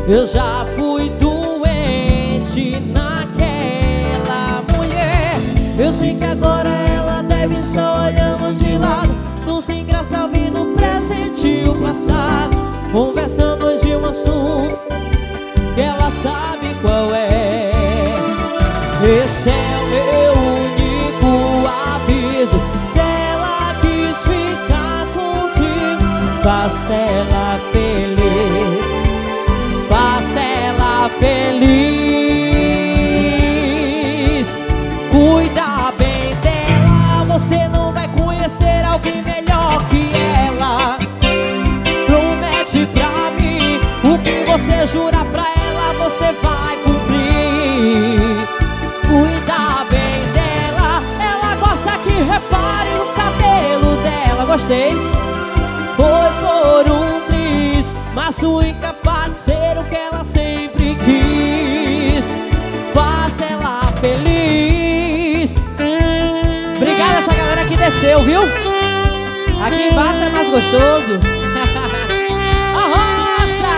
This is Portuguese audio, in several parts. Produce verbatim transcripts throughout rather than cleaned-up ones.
Eu já fui doente naquela mulher. Eu sei que agora ela deve estar olhando de lado, tão sem graça ouvindo o presente e o passado, conversando de um assunto que ela sabe qual é. Esse é o meu único aviso: se ela quis ficar contigo, faça ela feliz, faça ela feliz. Cuida bem dela, você não vai conhecer alguém melhor que ela. Promete pra mim, o que você jura pra ela, você vai cumprir. Cuida bem dela, ela gosta que repare no cabelo dela. Gostei. Foi por um triz, mas fui incapaz de ser o que ela sempre quis. Faça ela feliz. Obrigada essa galera que desceu, viu? Aqui embaixo é mais gostoso. Arrocha!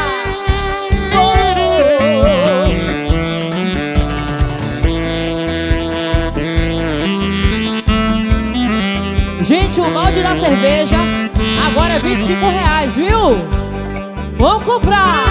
Gente, o balde da cerveja agora é vinte e cinco reais, viu? Vamos comprar!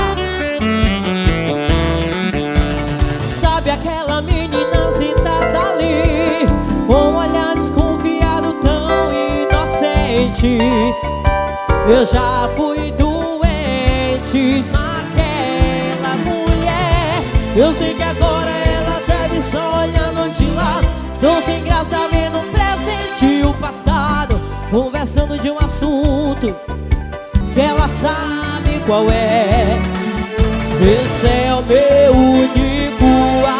Sabe aquela menina sentada ali, com um olhar desconfiado tão inocente? Eu já fui doente naquela mulher. Eu sei que agora ela deve estar olhando de lado, tão sem graça vendo o presente e o passado, conversando de um assunto que ela sabe qual é. Esse é o meu único